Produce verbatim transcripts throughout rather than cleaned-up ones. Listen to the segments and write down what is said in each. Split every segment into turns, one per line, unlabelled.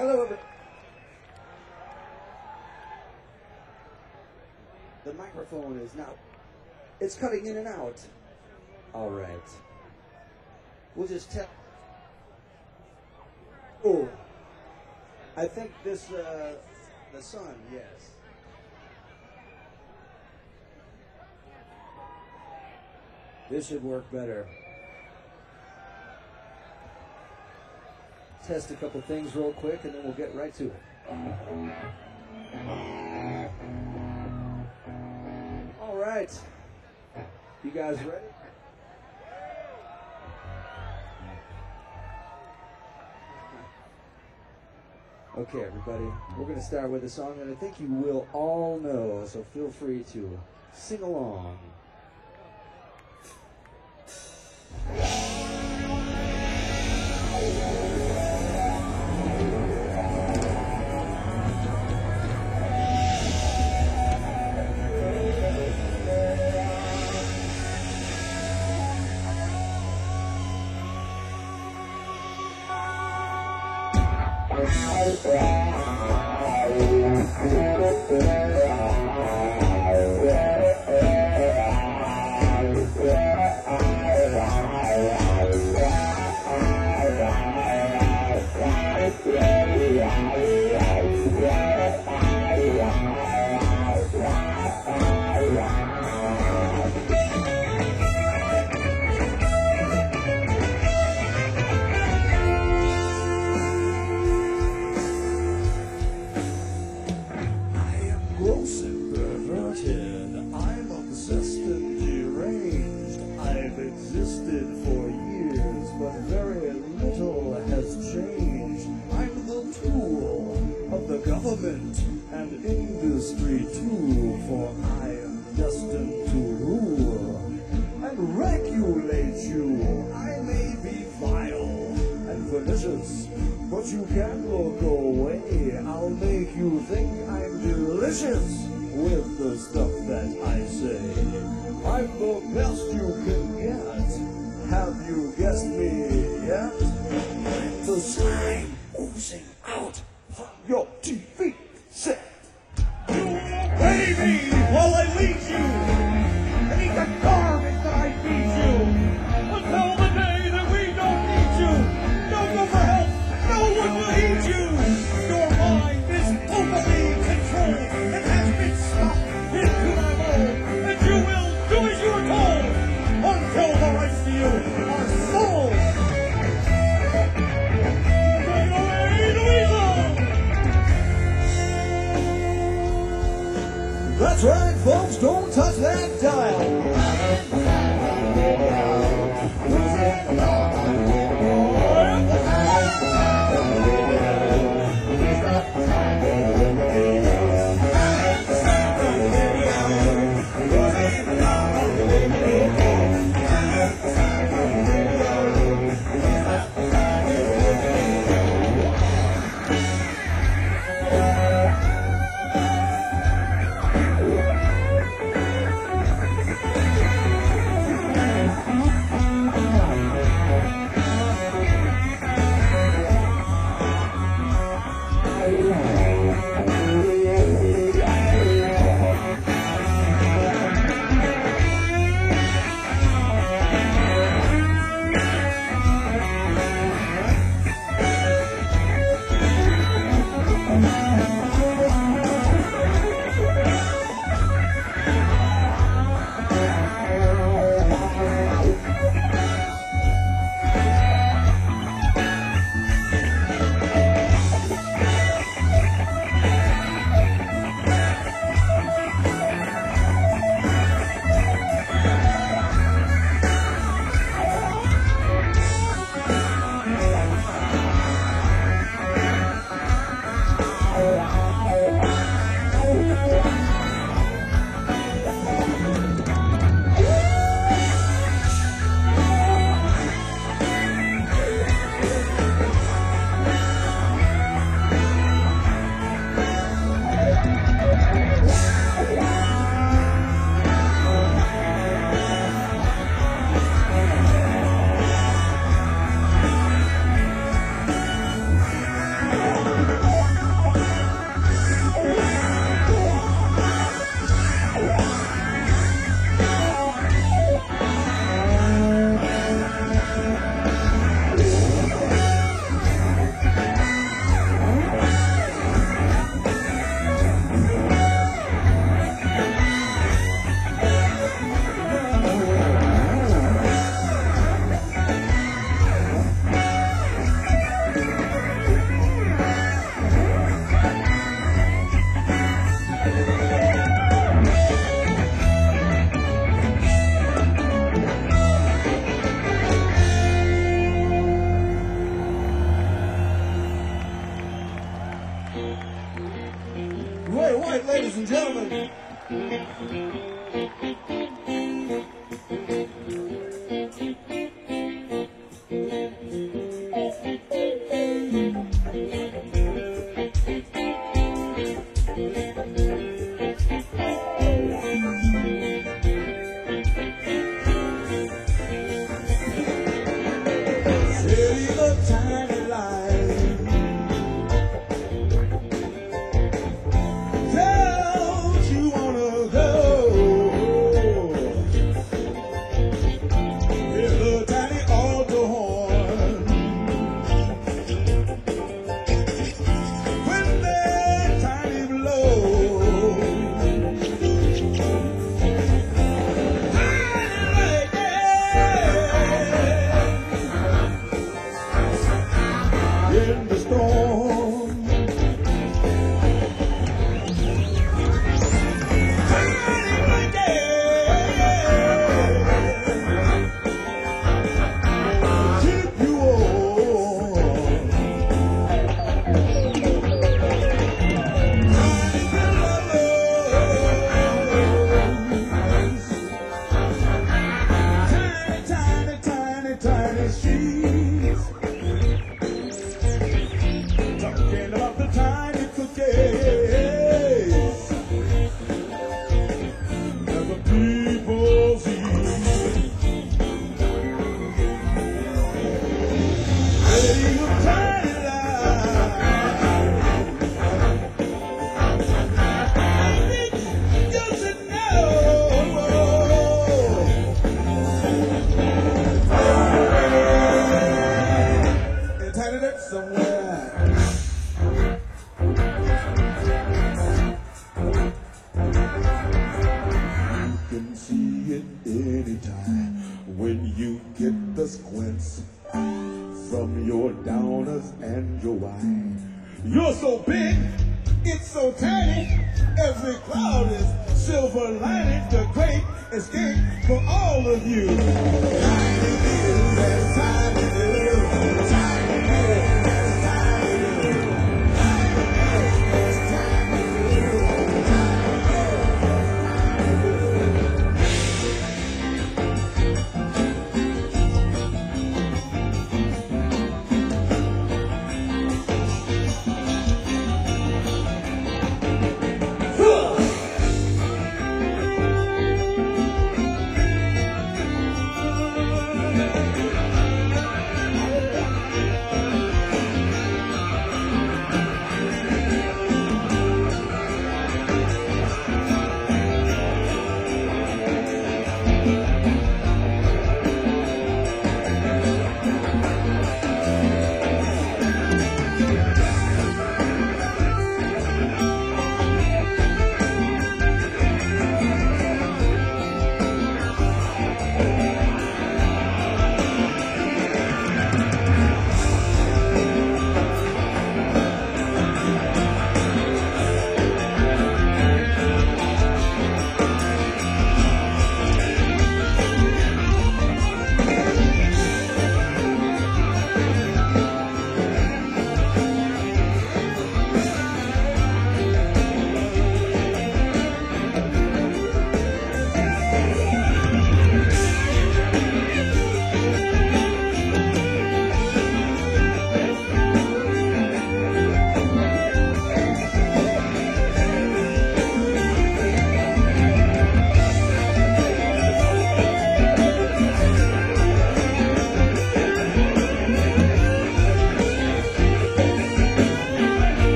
Hello, everybody. The microphone is now, it's cutting in and out. All right. We'll just tell. Oh, I think this, uh, the sun, yes. This should work better. Test a couple things real quick and then we'll get right to it. All right. You guys ready? Okay, everybody. We're going to start with a song that I think you will all know, so feel free to sing along. And industry too, for I am destined to rule and regulate you. I may be vile and pernicious, but you can't look away. I'll make you think I'm delicious with the stuff that I say. I'm the best you can get. Have you guessed me yet? I'm the slime oozing out from your T V set. You will pay me while I lead you and eat the garbage that I feed you until the day that we don't need you. Don't go for help. No one will heed you. Your mind is overly controlled and has been stuffed into my mold, and you will do as you are told until the rights to you are sold. Take it away, Louisa. That's right, folks, don't touch that dial. Yeah. Ray White, ladies and gentlemen. City of tiny light. Don't you wanna go? Hear the tiny altar horn when that tiny blow. In the storm, tiny blanket, keep you warm. Tiny pillows, tiny, tiny, tiny, tiny sheets. Talking about the tiny cookies that the people see. Hey, you tiny light. I think you should know. It's tiny that somewhere. You can see it anytime when you get the squints from your downers and your wine. You're so big, it's so tiny. Every cloud is silver lining. The great escape for all of you. Tiny little, that's tiny little, tiny little, that's tiny little, tiny little, that's tiny little, tiny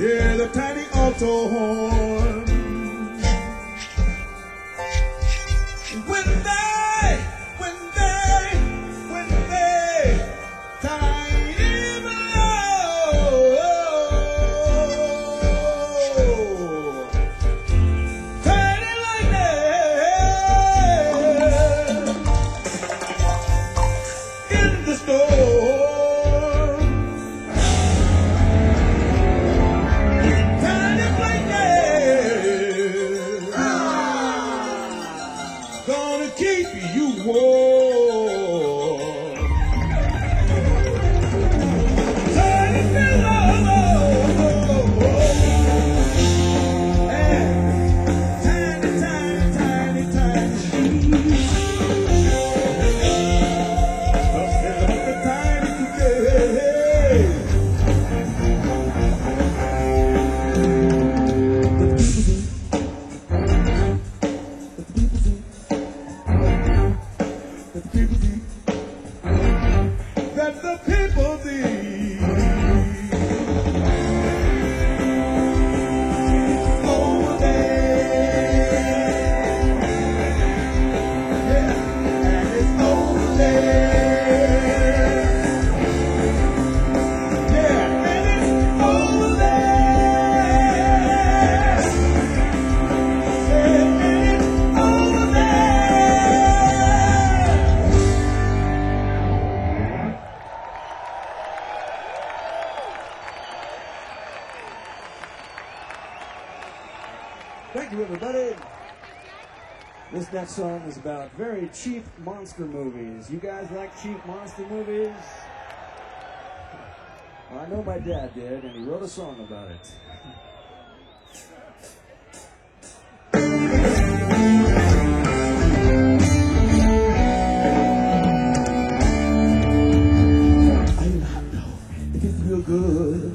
Yeah, the tiny alto horn. When they, when they, when they, tiny blow, tiny lightning in the storm. Tiny lightning gonna keep you warm. Tiny pillow, and tiny, tiny, tiny, tiny shoes. Up the tiny today. That the people need. Over there, yeah, and it's over there, yeah, and it's over there, yeah, and it's over there. Thank you, everybody. This next song is about very cheap monster movies. You guys like cheap monster movies? Well, I know my dad did, and he wrote a song about it. I eat a hot dog. It tastes real good.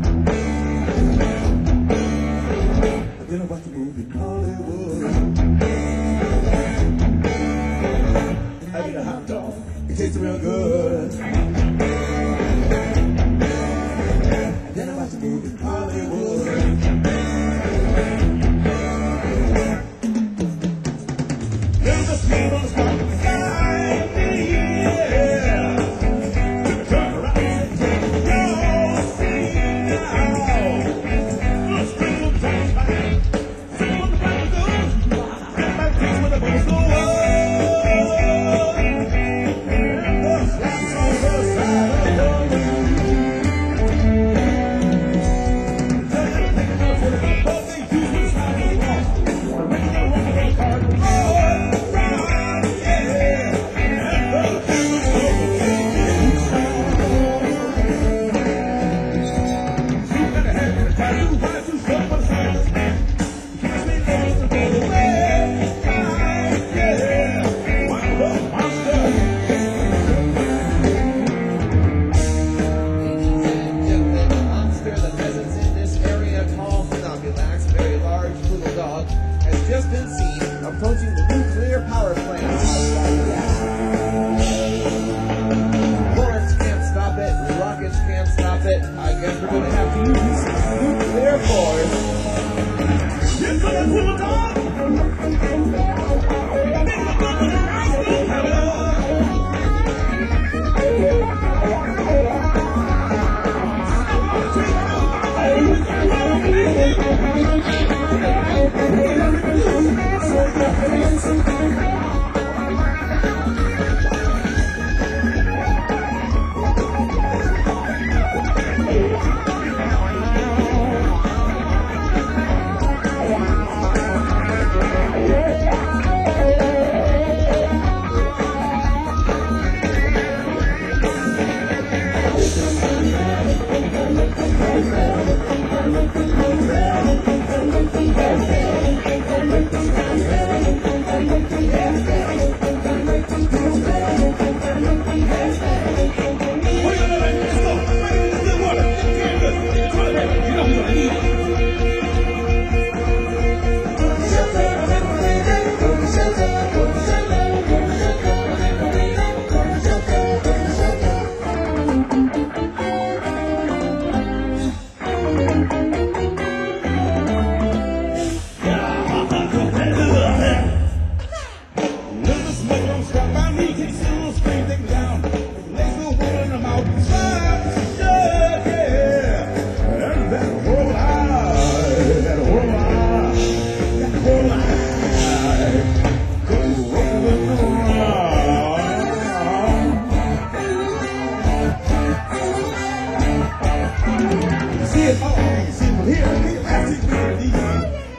Then I watch a movie in Hollywood. I eat a hot dog. It tastes real good. Then I watch a movie in Hollywood. There's a steam on the spot beside me, yeah. Took a turn around and take your seat.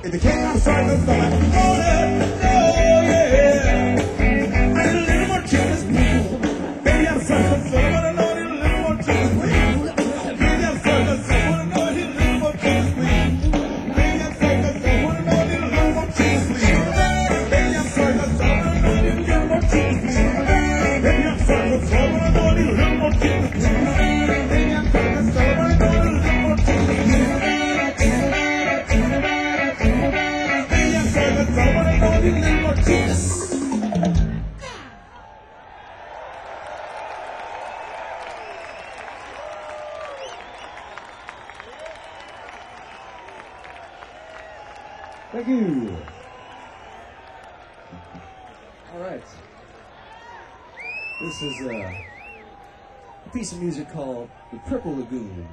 If the king of circus going, oh yeah, oh yeah. I need a little more chickens, please. Baby, I'm circus, so I wanna know I need a little more chickens, please. Baby, I'm circus, so I wanna know I need a little more chickens, please. Baby, I'm circus, so I wanna know I need a little more chickens, please. Baby, I'm circus, so I wanna know I need a little more chickens, please. Baby, I'm circus, so I wanna know I need a little more chickens, please. Baby, I'm circus, so I wanna know I need a little more chickens, please. Thank you. All right. This is a, a piece of music called The Purple Lagoon.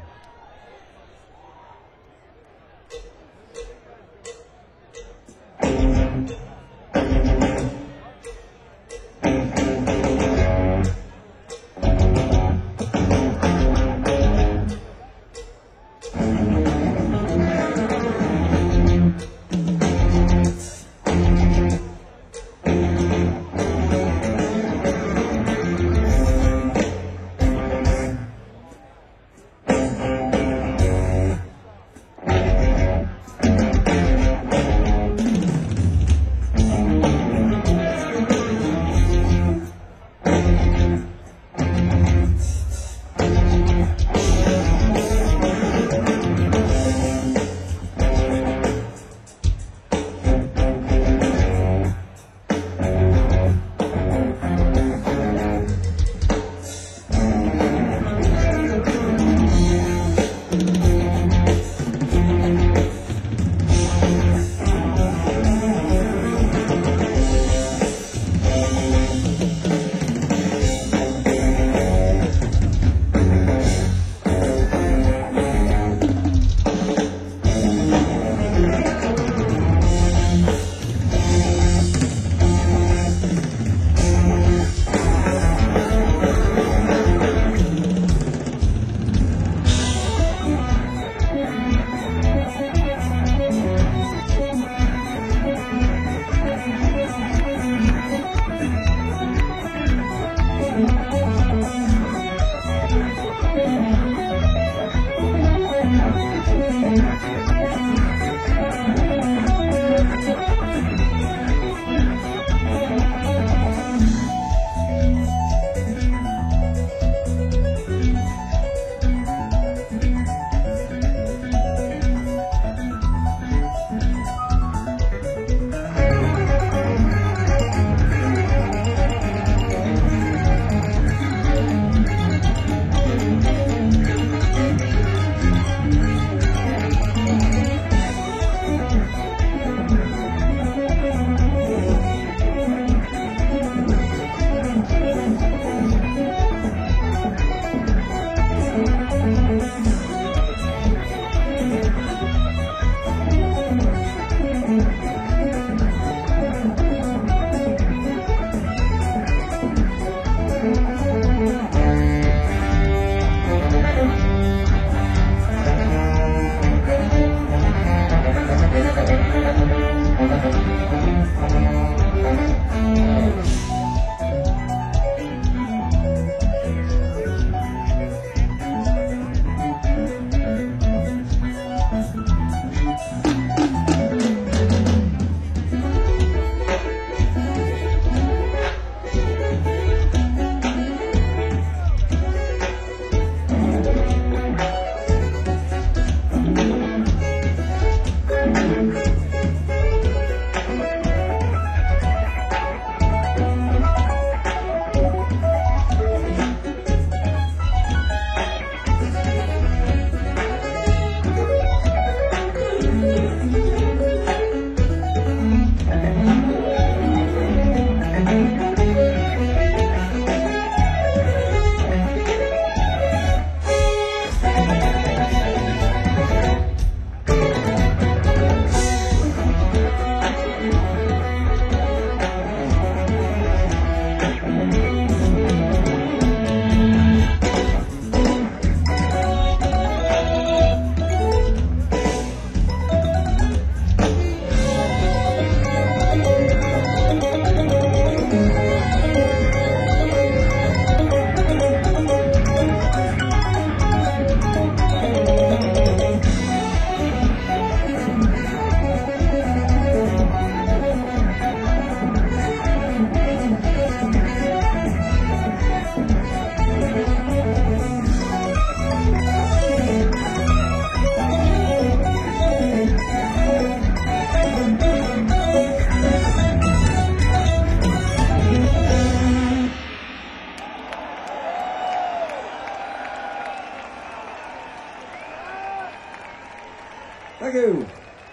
you.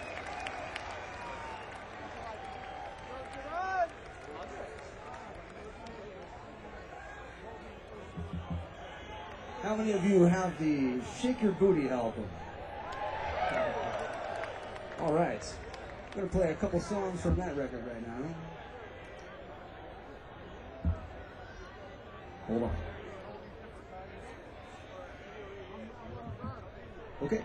How many of you have the Shake Your Booty album? All right. I'm going to play a couple songs from that record right now. Hold on. Okay.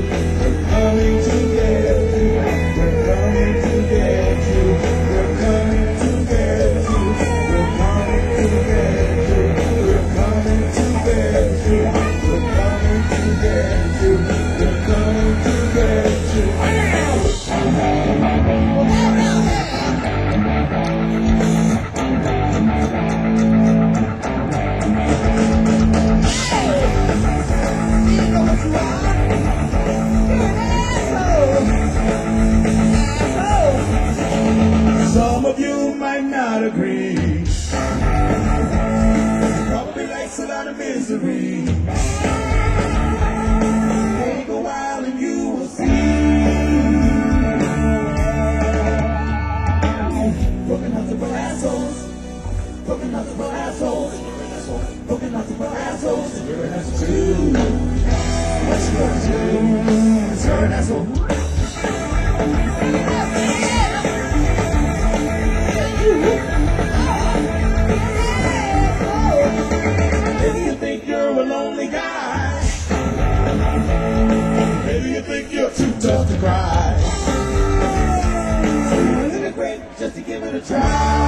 We're coming to get you. We're coming to get you. We're coming to get you. We're coming to get you. We're coming to get you. We're coming to get you. We're coming to get you. Some of you might not agree. Probably likes a lot of misery. Take a while and you will see. Broken hearts are for assholes. Broken hearts are for assholes. Broken hearts are for assholes. And you're an asshole too. What you gonna do? 'Cause you're an asshole. Maybe you think you're a lonely guy. Maybe you think you're too tough to cry. So isn't it great just to give it a try?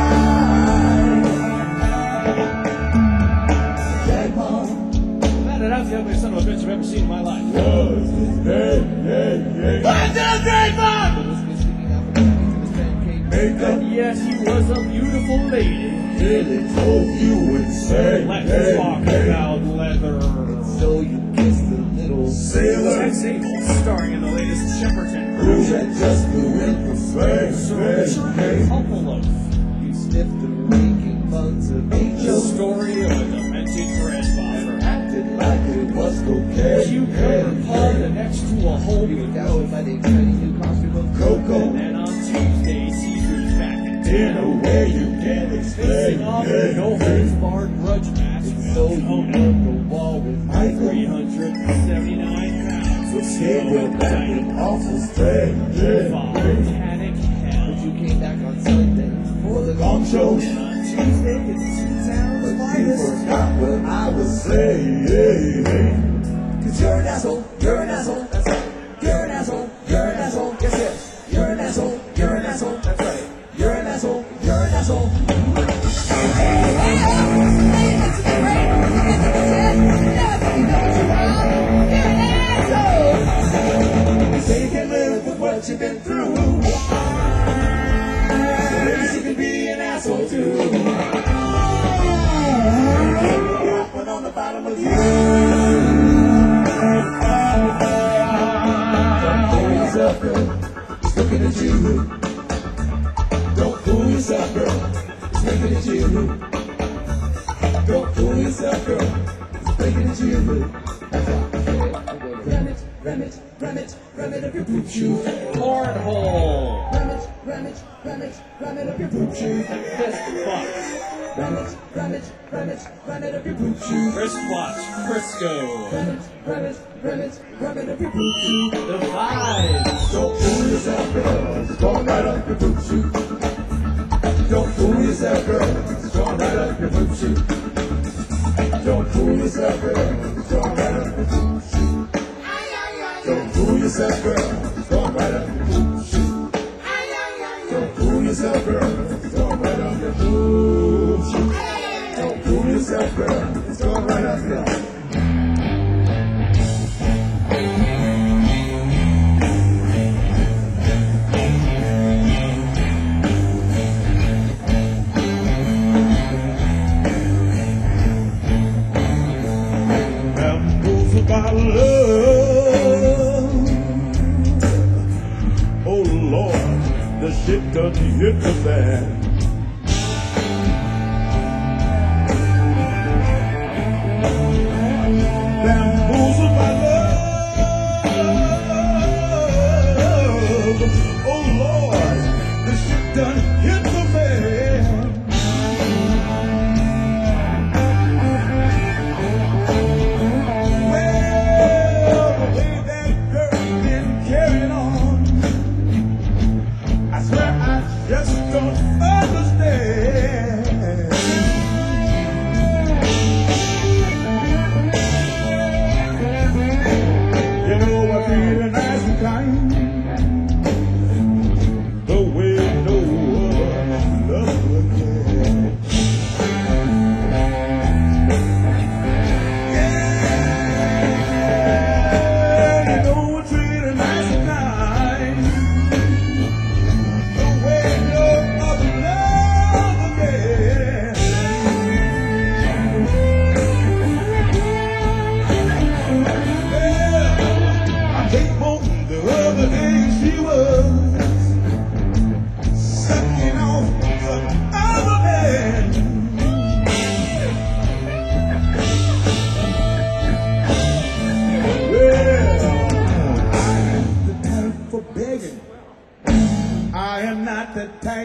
Dead Mom.
Glad enough the ugliest son of a bitch I've ever seen in my life.
Was hey, hey, hey.
What's that, Dead Mom?
Makeup.
Yes, he was a beautiful lady.
Really drove you insane.
Let's
hey,
talk
hey.
about leather.
So you kissed the little sailor.
Ted Sable, starring in the latest Shepperton.
Who had just flew in from Spain.
So
Hey,
Richard
hey.
Humpleloaf.
You sniffed the raking buns of
The
angels.
story of a demented grandfather.
Acted like it was cocaine.
You cover pond next to a hole
You were
with
down
no
by the exciting new costume of Coco.
And then on Tuesday, Caesar's back in
In a way you can't explain.
facing off a
Hey,
no
hey.
holds barred grudge match with
So you
Conan.
on the wall with Michael.
three hundred seventy-nine pounds.
So scared we're back in awful strain. Yeah, hey.
Volcanic hell.
You came back on Sunday
For the long show.
And on Tuesday, it's two towns
But you
finest.
forgot what I was saying. Hey, hey. Cause you're an asshole. You're an asshole. That's right. You're an asshole. You're an asshole. Yes, yes. You're an asshole. You're an asshole. That's right. You're an asshole. You're an asshole. You say you can live with what you've been through. So maybe you can be an asshole too. Got one on the bottom of you. Don't fool yourself, girl. It's looking at you. Don't fool yourself, girl. It's looking at you. Don't fool yourself, girl. It's looking at you. Ram it, ram it, ram it, ram it up your poop shoe.
Cornhole.
Ram it, ram it, ram it, ram it up your poop shoe.
Fist fuck.
Ram it, ram it, ram it, ram it up your poop shoe.
Wristwatch. Crisco.
Ram it, ram it, ram it, ram it up your poop shoe.
The vibes.
Don't fool yourself, girl. It's going right up your poop shoe. Don't fool yourself, girl. It's going right up your poop shoe. Don't fool yourself, girl. It's going right up your poop shoe. Don't fool yourself, girl. It's going right up your poop shoe. Don't fool yourself, girl. It's going right up your poop shoe. Don't fool yourself, girl. It's going right up your poop shoe. My love, oh Lord, the shit done hit the fan. Bamboozled my love, oh Lord, the shit done hit the fan. Just don't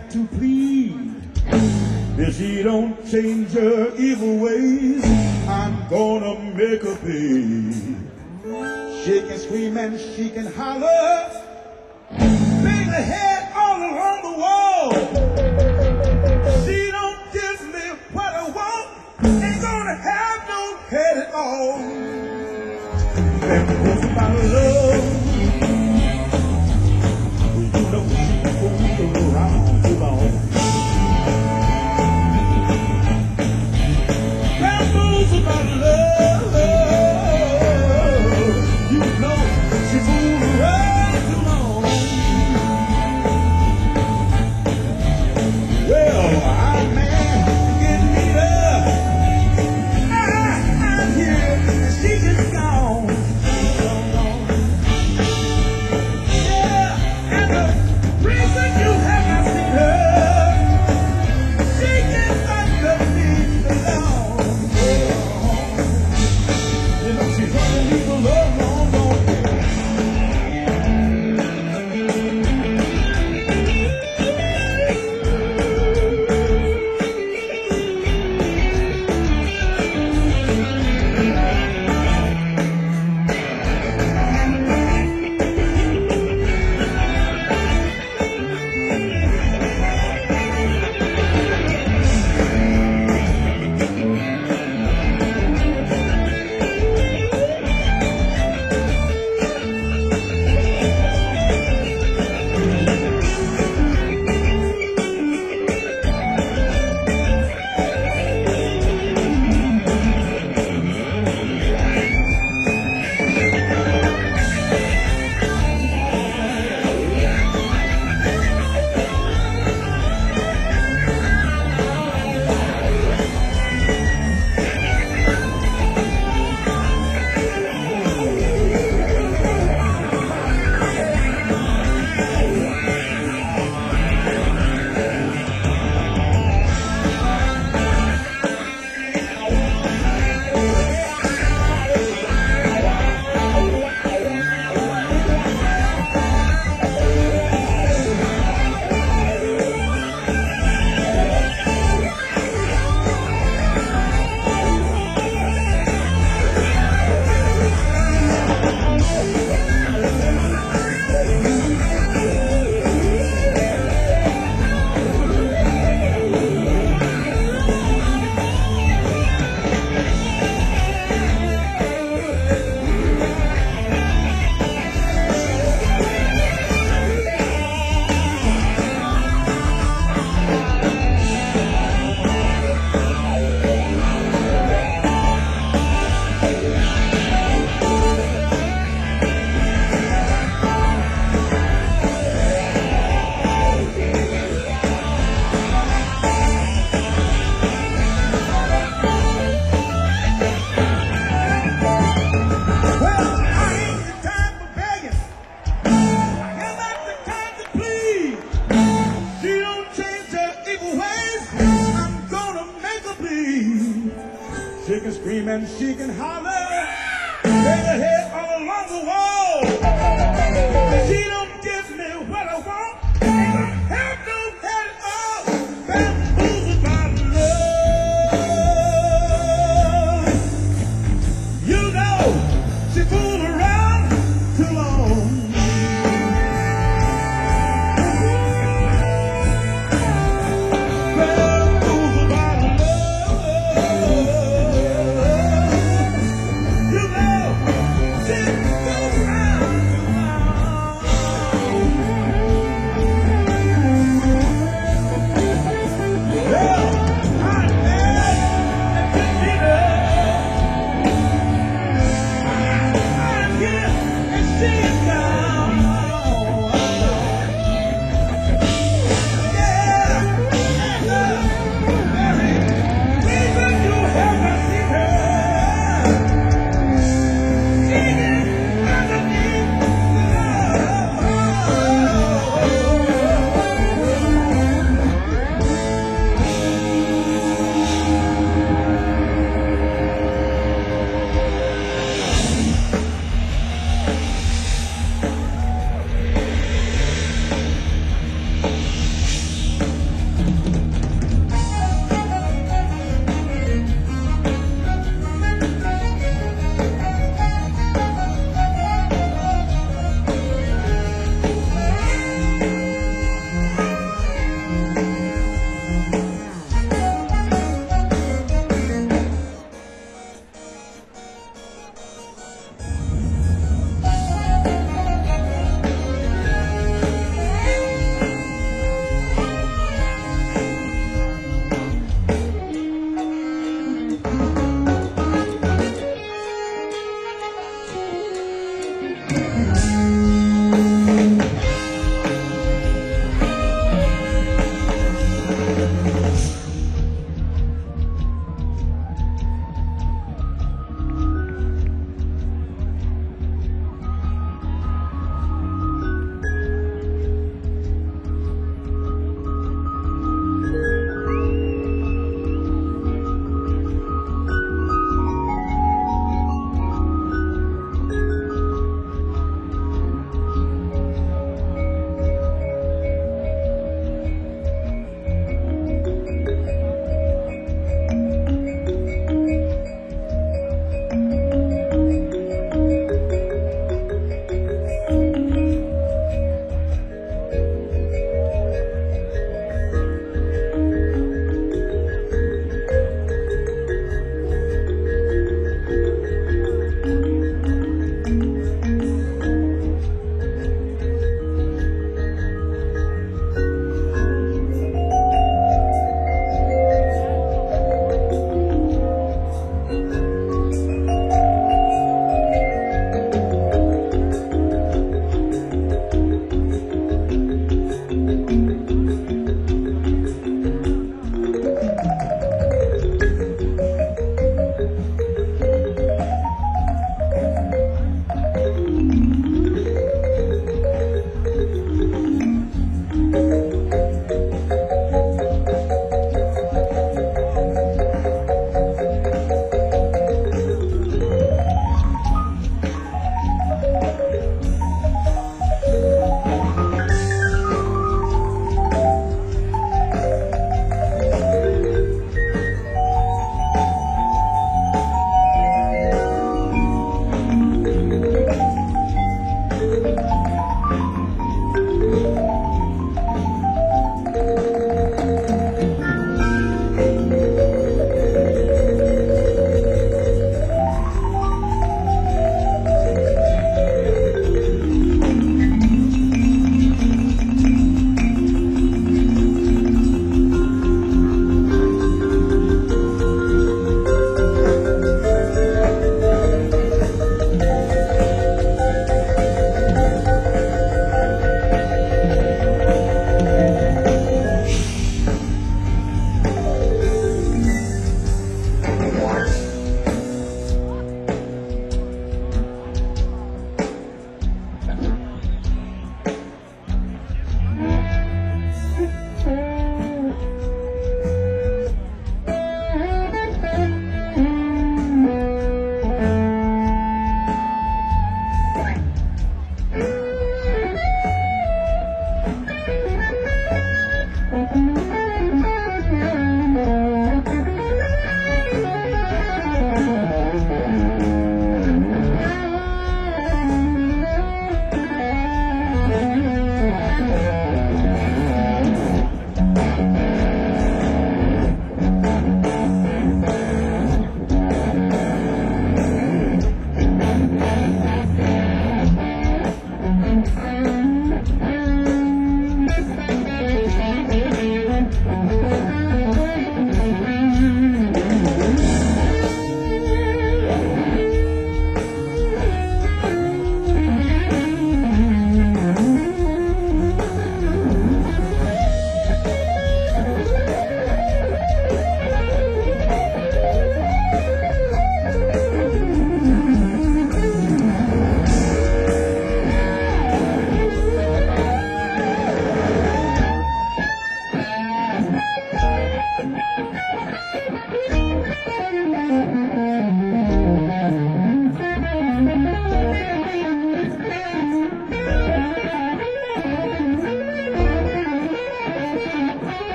like to please. If she don't change her evil ways, I'm gonna make her pay. She can scream and she can holler, bang her head all along the wall. She don't give me what I want, ain't gonna have no head at all. That's my love. You know she fools around too long. Bamboos about love. You know she fools around too long. Well, I'm man getting me up. I, I'm here and she just gone. Yeah, and the reason you have not seen her, she gets underneath the lawn. You know she's underneath the lawn, lawn, lawn. She can scream and she can holler, bang her head all along the wall. She don't give me what I want, ain't gonna have no head at all. Bamboozled by love. You know she fooled around too long. Bamboozled by love.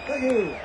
Thank you.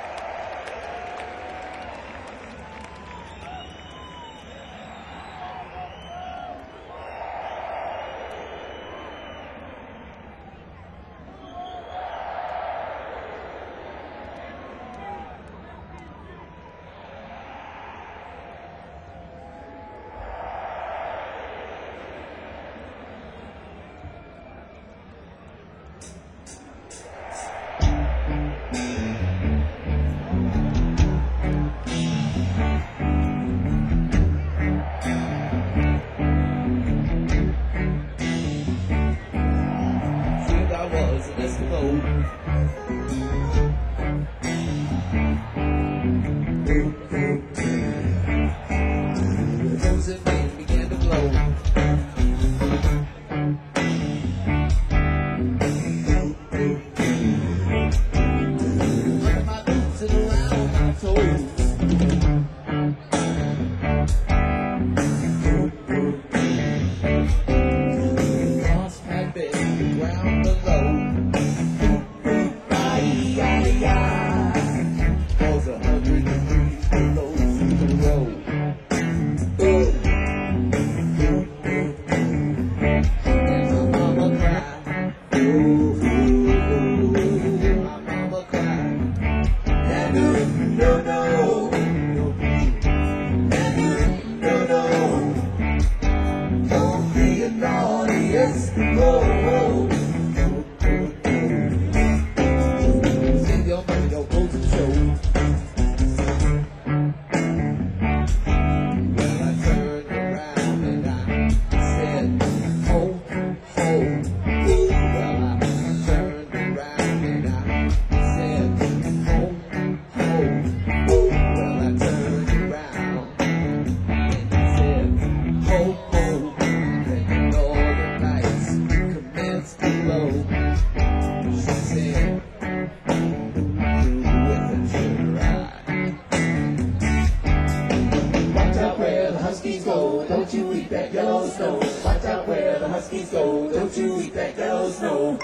Don't you eat that yellow snow. Watch out where the huskies go. Don't you eat that yellow snow.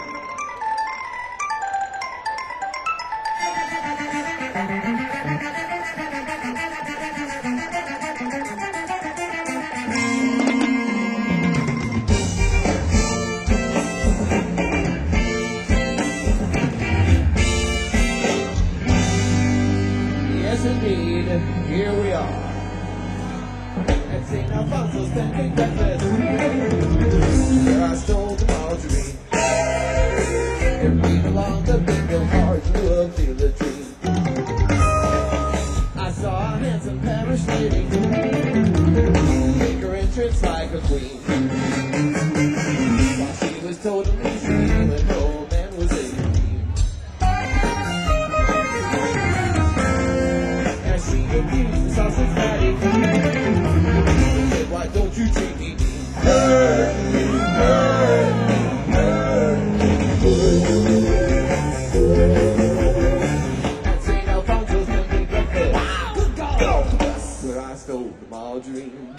Yes, indeed, here we are. At Saint Alfonso's Pancake Breakfast, where I stole the margarine. And read along the bingo cards, we'll feel the dream. I saw a handsome parish lady make her entrance like a queen. While she was totally free when her old man was eighteen. As she abused the sausage patty, said, why don't you treat me? Hurt me, hurt me, hurt me. At Saint Alfonso's Pancake Breakfast, good God, that's where I stole the margarine.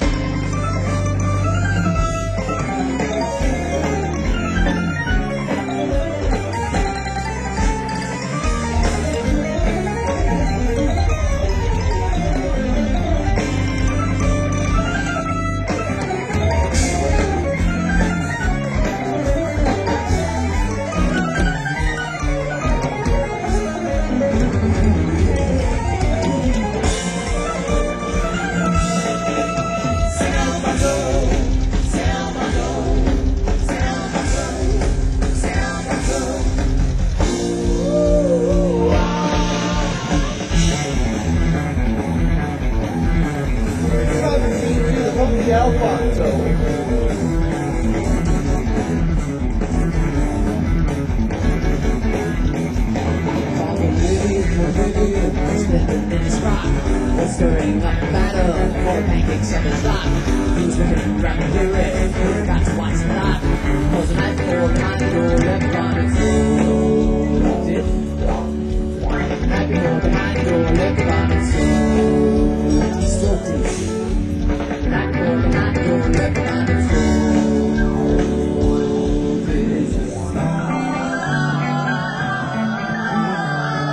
Stirring like a battle for pancakes on the slot. Who's looking around the hearing? Got to watch the lot. Close the night before the night door left on its own. Did the night before the night door left on its own. Still deep. The night before the night door left on its own. This is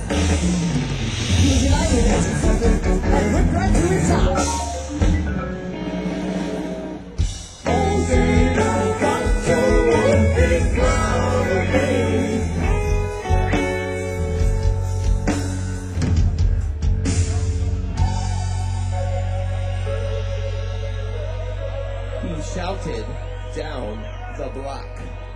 Easy like an engine seven, and whip right to the top.
Holding on to one big cloudy.
He shouted down the block.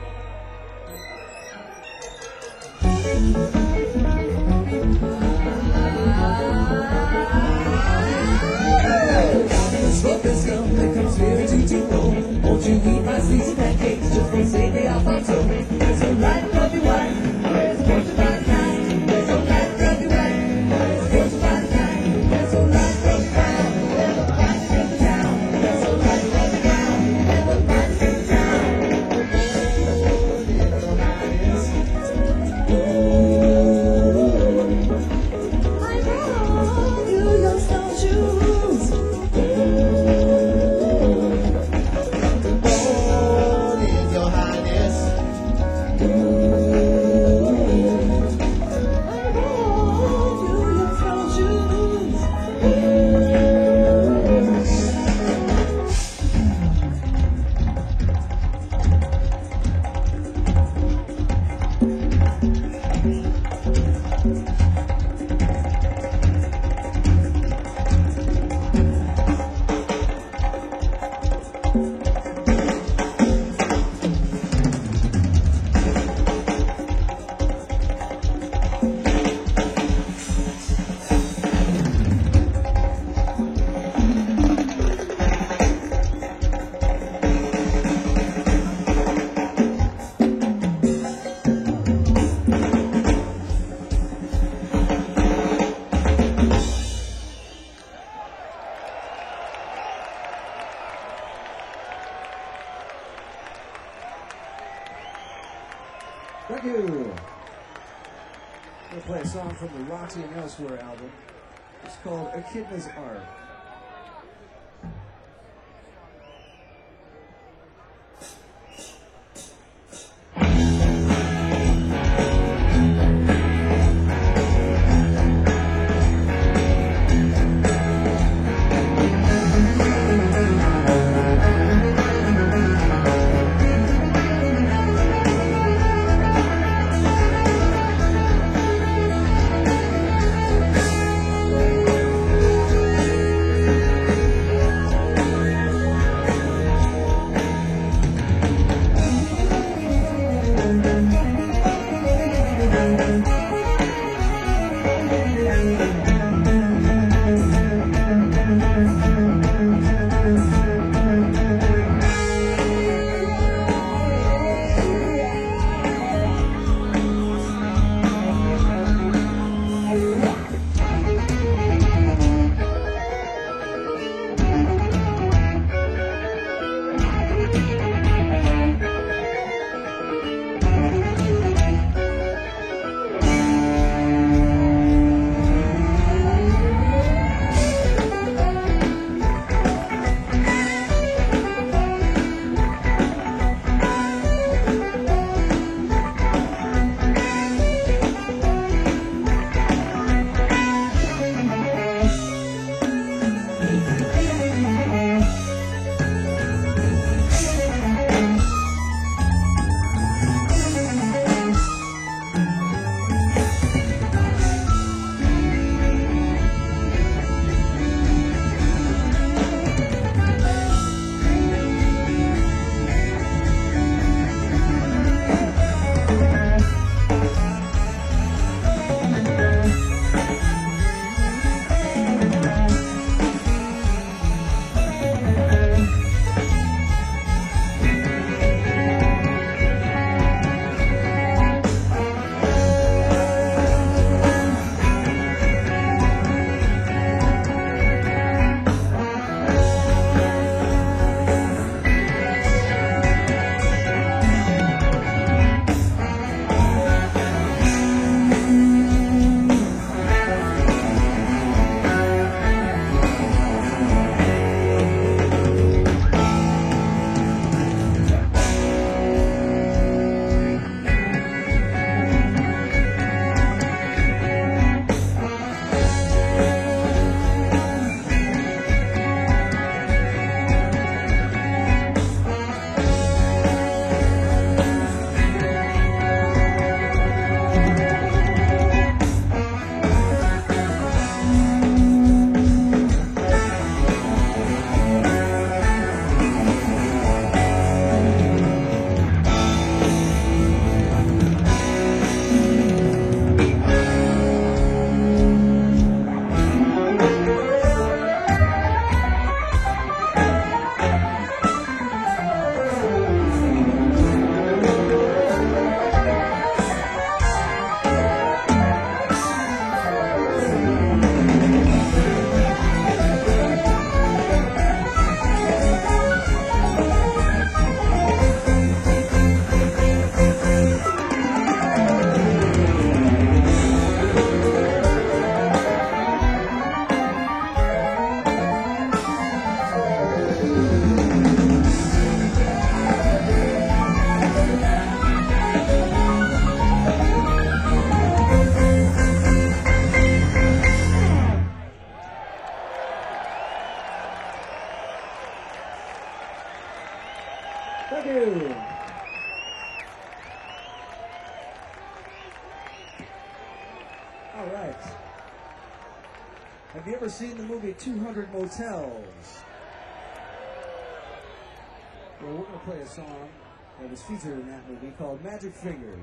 The slope is come, there comes fear to to roll. Won't you eat my seeds and pancakes just for sake of Alfonso? There's a light fluffy white, there's a bunch of fine kind. There's a light fluffy white, there's a bunch of fine kind. There's a light fluffy brown, there's a light fluffy town. There's a light fluffy brown, there's a light fluffy town. I know you your stone shoes.
Born in your highness.
I know you your stone shoes.
Thank you. I'm gonna play a song from the Roxy and Elsewhere album. It's called Echidna's Art. Thank you. All right. Have you ever seen the movie two hundred Motels? Well, we're going to play a song that was featured in that movie called Magic Fingers.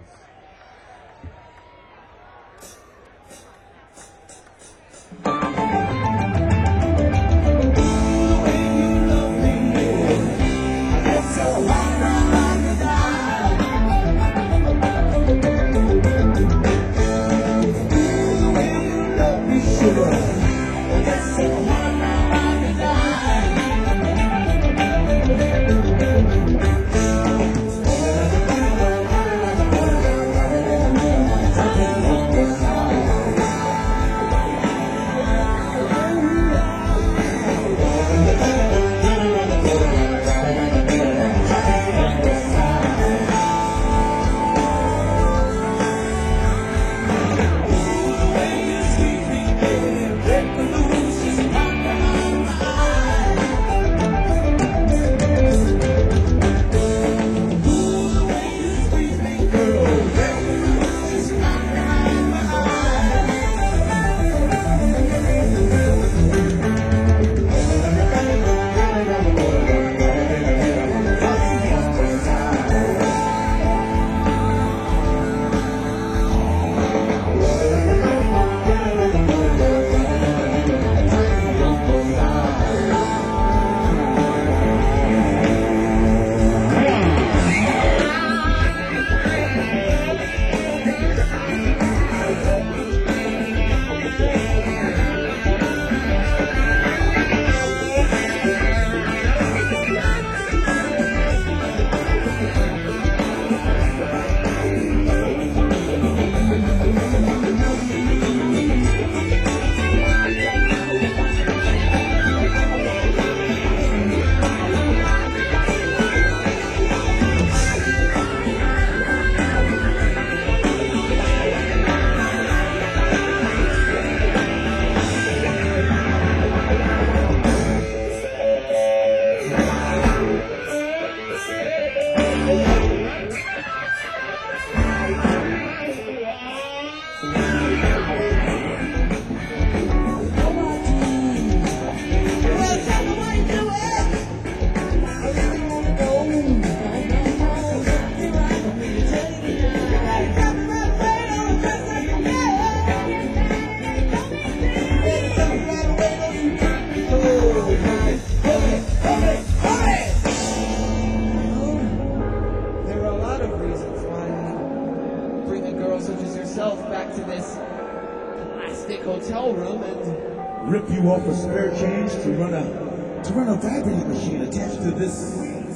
Hotel room and
rip you off a spare change to run a to run a vibrating machine attached to this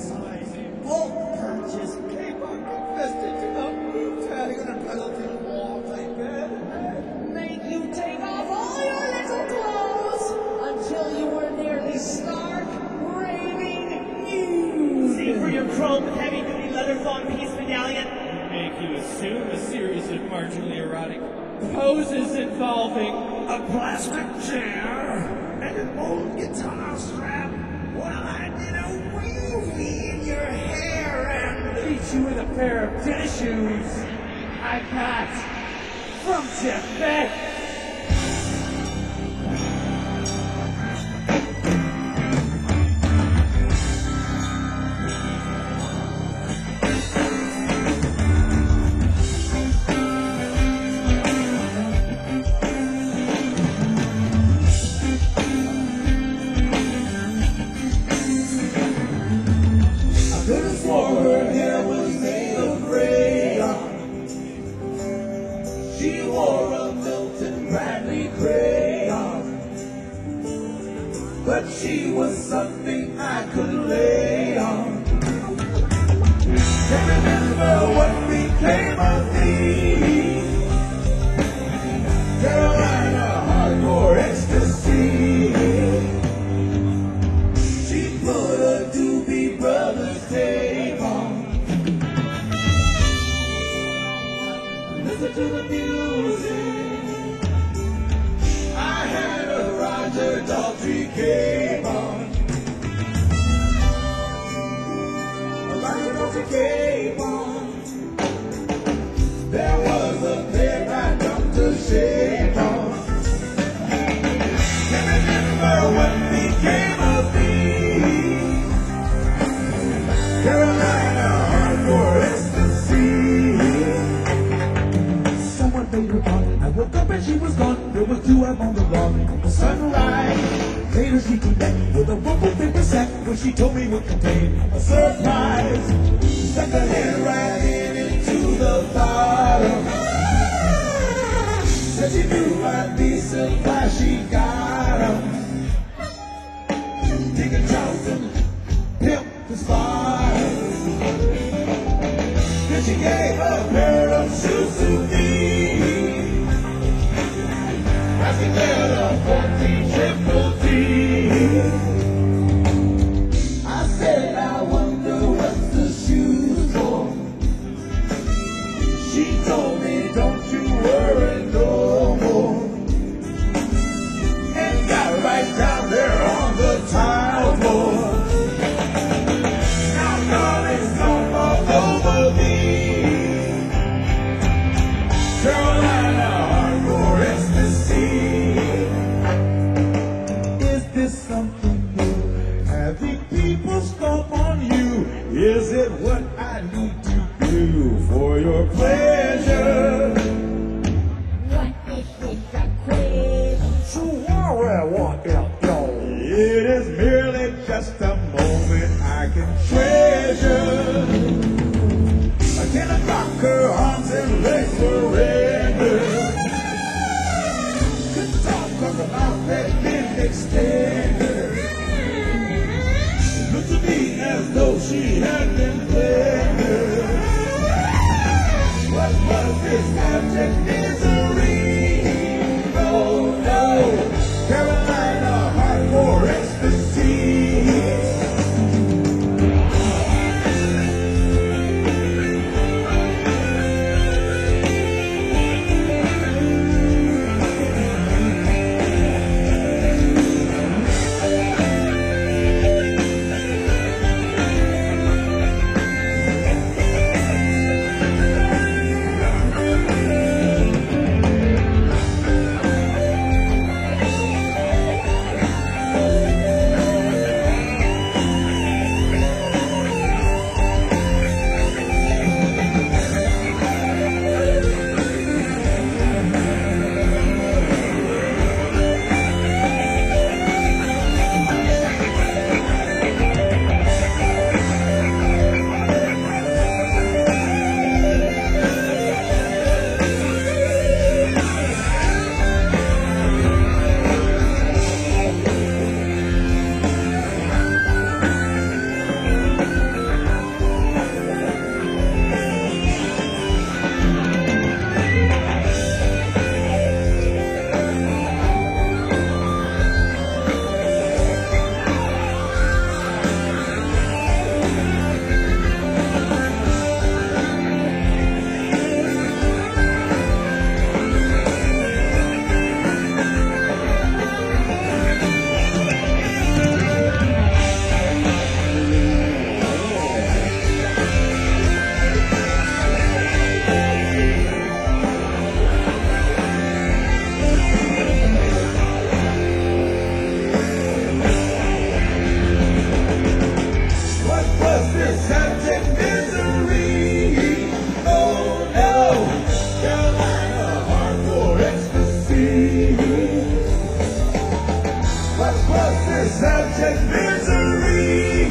bulk purchase. Keep on confessing to the move tagging and penalty wall type bed.
make you take off all your little clothes until you were nearly stark, raving nude.
See for your chrome heavy-duty leather-thong piece medallion.
Make you assume a series of marginally erotic poses involving
A plastic chair and an old guitar strap. Well, I did a weavy in your hair and
Beat you with a pair of tennis shoes I got from Tibet.
she wore a Milton Bradley crayon, but she was something I could lay on. Can't remember what became of me. Carolina hardcore ecstasy. She put a Doobie Brothers tape on. Listen to the music. I had a Roger Daltrey game on. Like
she came on. There was a pair I dropped a shame on. Can remember what became of me. Carolina, hardcore ecstasy. Someone made her gone. I woke up and she was gone. There was two up on the lawn. The sunrise. Later she came back with a rumple paper sack where she told me what contained a surprise. Stuck her hand right in into the bottom. Said she knew I'd be surprised she got 'em. Deacon Charleston, pimp the spot. Then she gave a pair of shoes to me. Asking where the fourteen triple T. I said, I wonder what's the shoes for. She told me, don't you worry no more. And got right down there on the tile floor. Now darling, come all over me. Carolina, hardcore ecstasy. Is this something new? Having people stomp on you? Is it what I need to do for your pleasure?
What if it's a quiz?
So worry what it does.
It is merely just a moment I can treasure. Ten o'clock, her arms and legs were rendered. Couldn't talk cause her mouth had been extended. She looked at me as though she had been blended. What was this abject misery? Oh no, Carolina, hardcore ecstasy. Subject misery.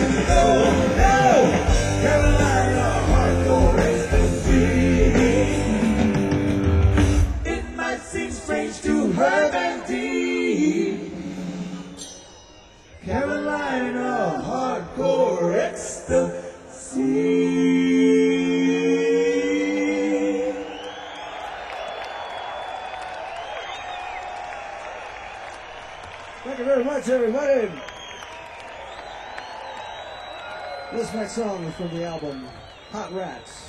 Oh no, Carolina, hardcore ecstasy. It might seem strange to her and deep. Carolina, hardcore ecstasy.
Thank you very much, everybody. This next song is from the album Hot Rats.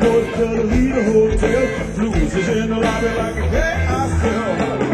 boys better leave the hotel. Blues is in the lobby like a hey, I feel.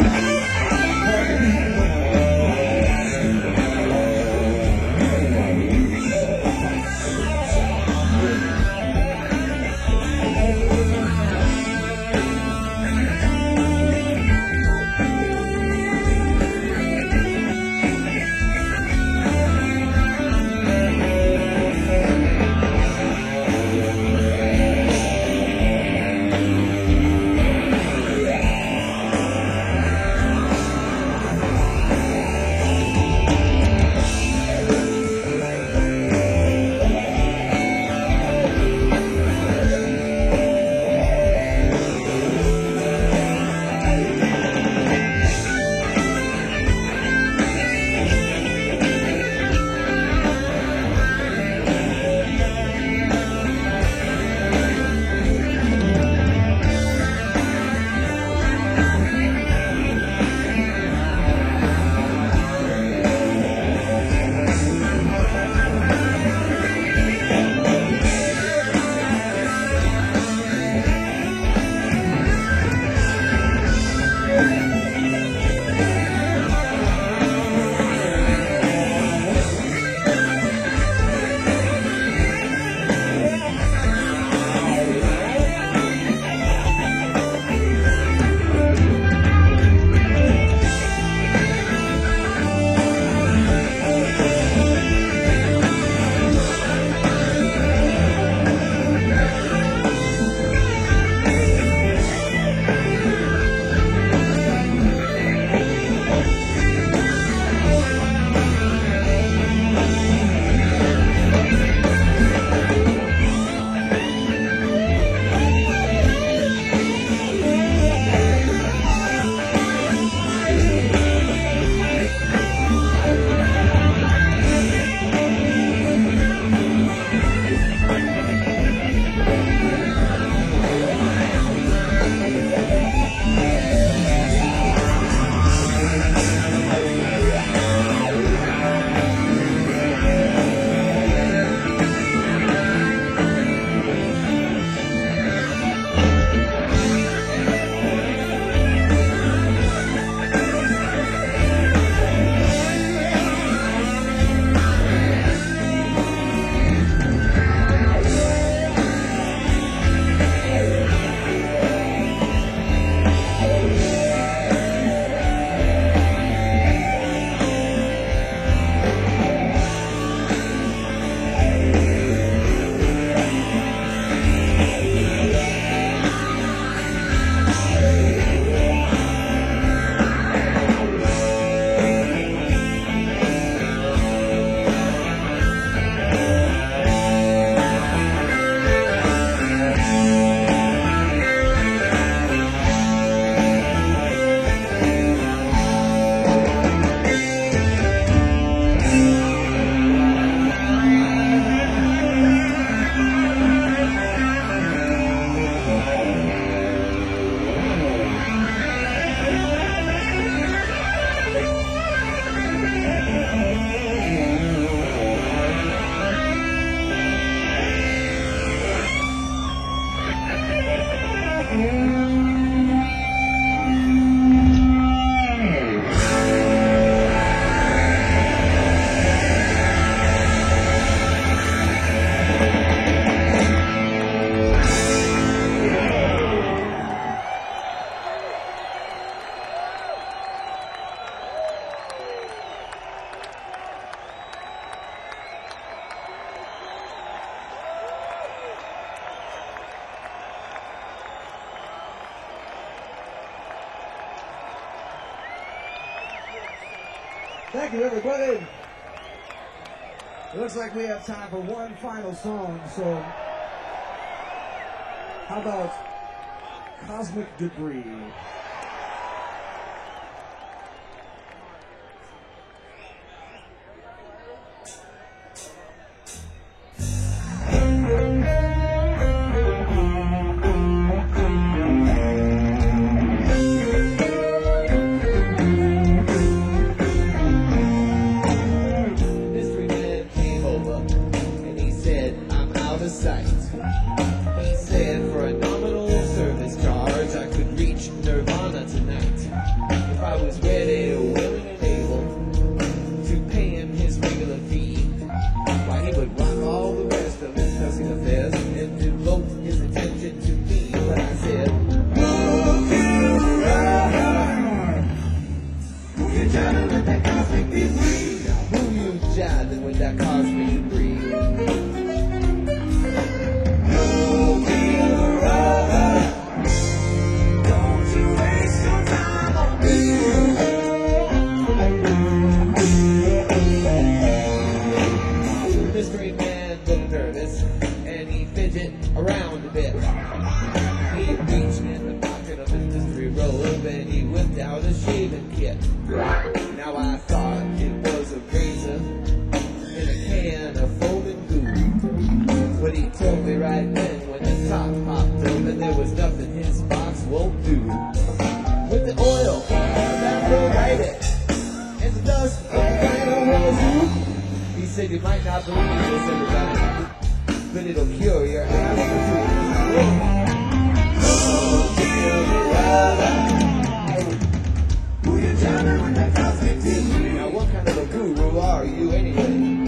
Thank you, everybody. It looks like we have time for one final song, so how about Cosmic Debris?
Mystery man came over and he said, I'm out of sight. He said, me to breathe.
Don't you waste your time on me.
Mystery man looked nervous, and he fidgeted around a bit. He reached in the pocket of his mystery robe, and he whipped out a shaving kit. Now I thought it was a razor in a can of foaming goo. But he told me right then when the top popped open, there was nothing his box won't do. With the oil, that will light it, and the dust of the final rolls. He said you might not believe this, everybody, but it'll cure your attitude.
Who you jamming with that cosmic T V?
Now what kind of a guru are you anyway?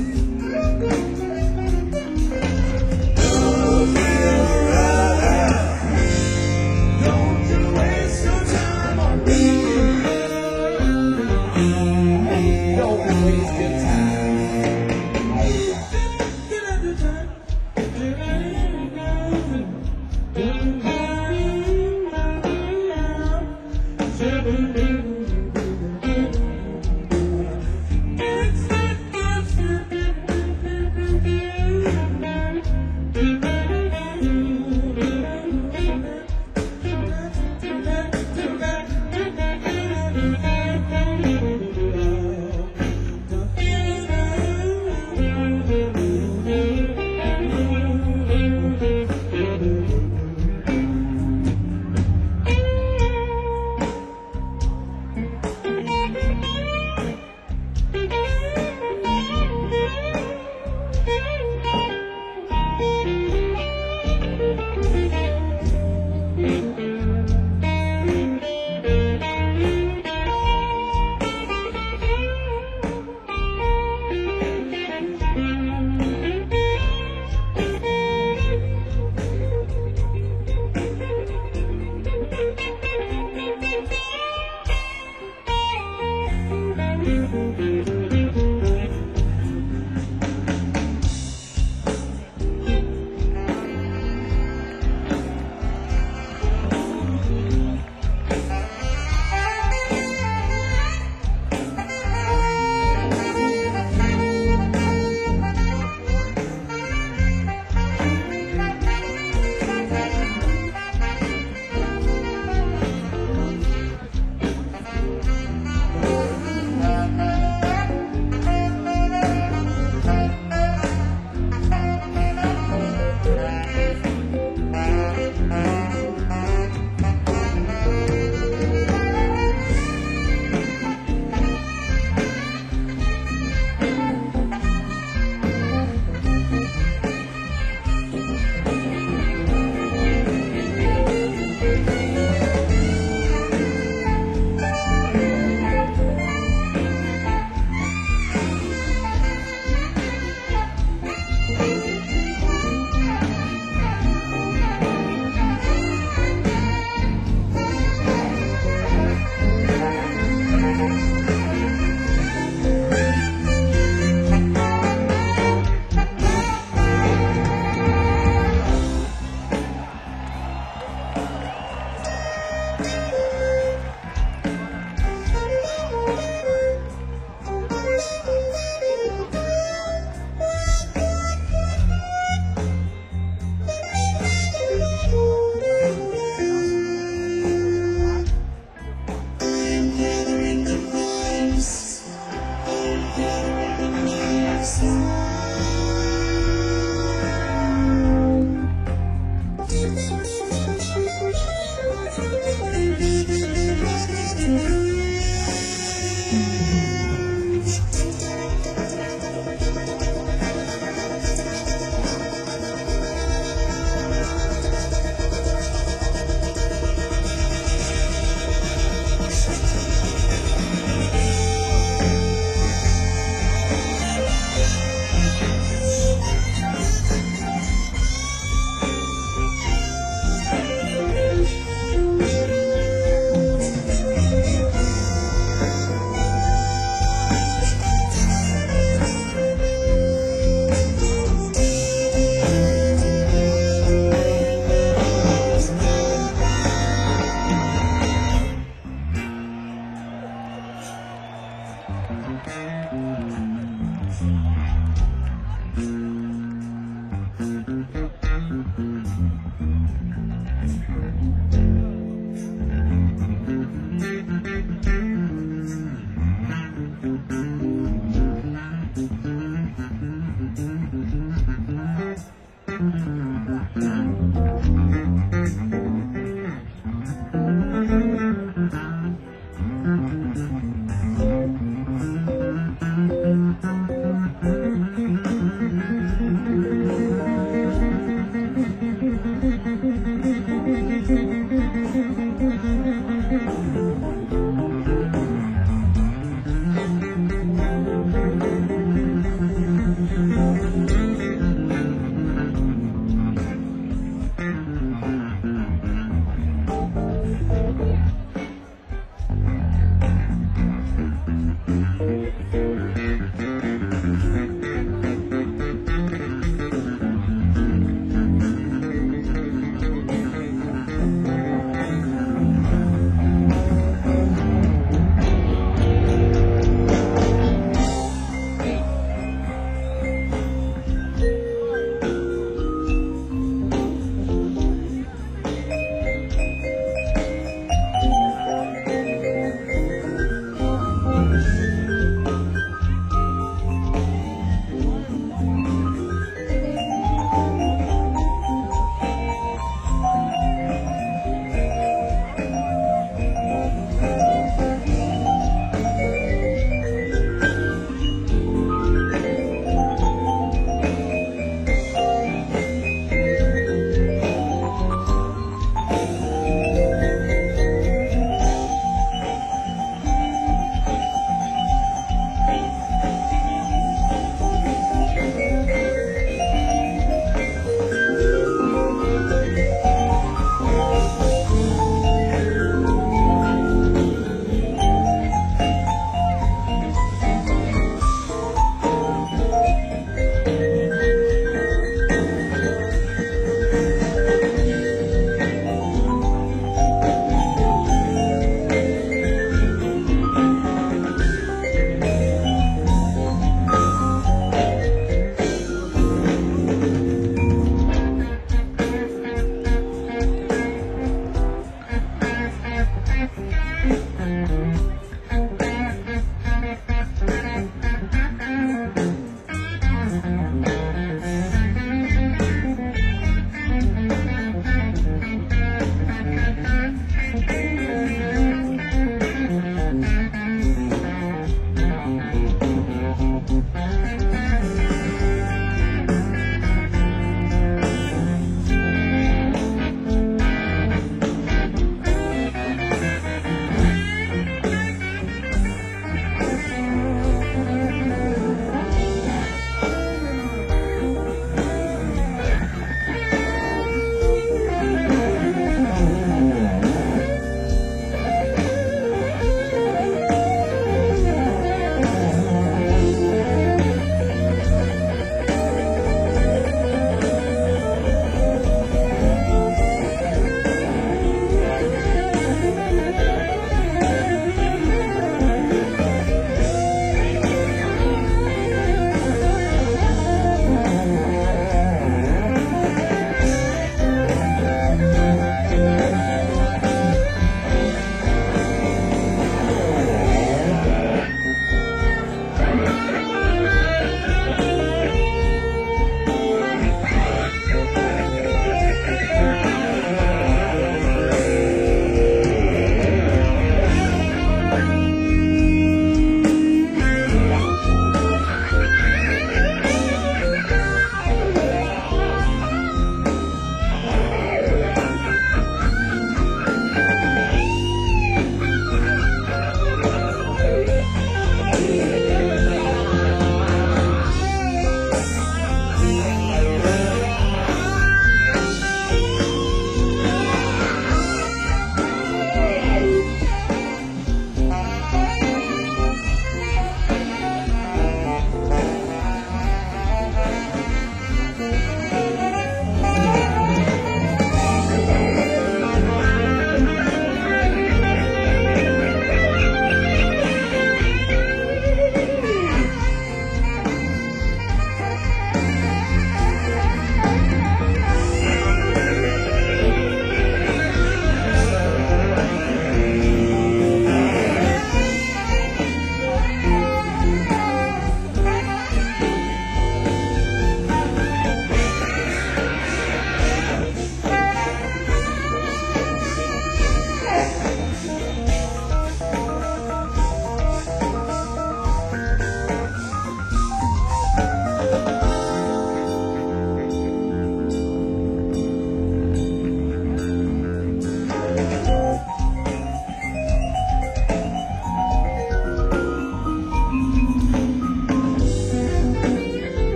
Don't you waste your time on me.
Don't waste your time.
It's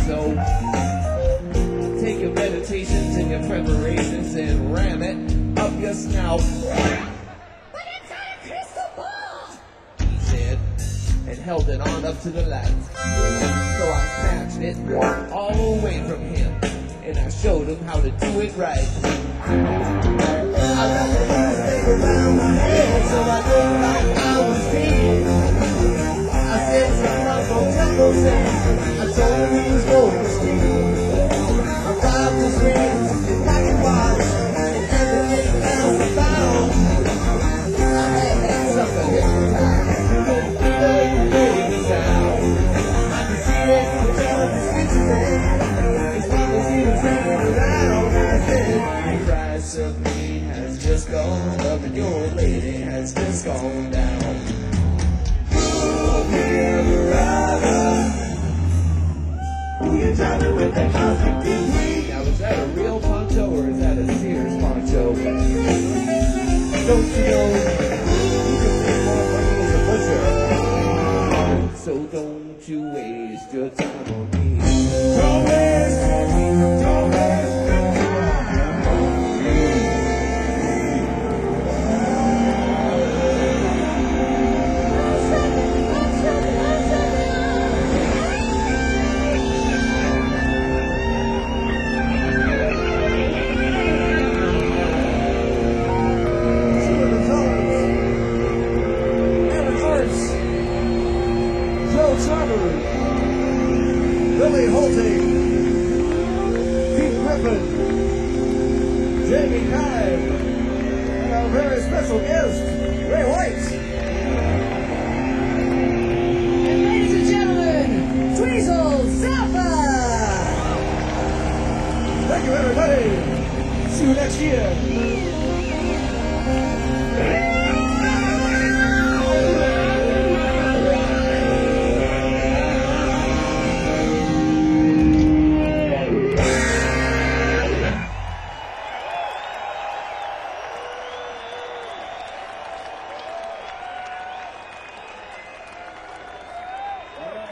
So take your meditations and your preparations and ram it up your snout.
But it's a crystal ball!
He said, and held it on up to the light. So I snatched it all away from him, and I showed him how to do it right. I left the thing around my head, so I looked like I was dead. I said some Uncle Temple said, I told him he was going to steal. I robbed his rings, his pocket watch, and everything else I found. I had that sucker hypnotized, the way he sound. I could see it from the description there, as long as he was hanging around. I said, the price of me has just gone up, and your lady has just gone down. Now, is that a real poncho or is that a Sears poncho? Don't you know you can make more money as a butcher? So don't you waste your time on me. Don't waste, don't waste
Billy Holting, Pete Griffin, Jamie Kine, and our very special guest, Ray White.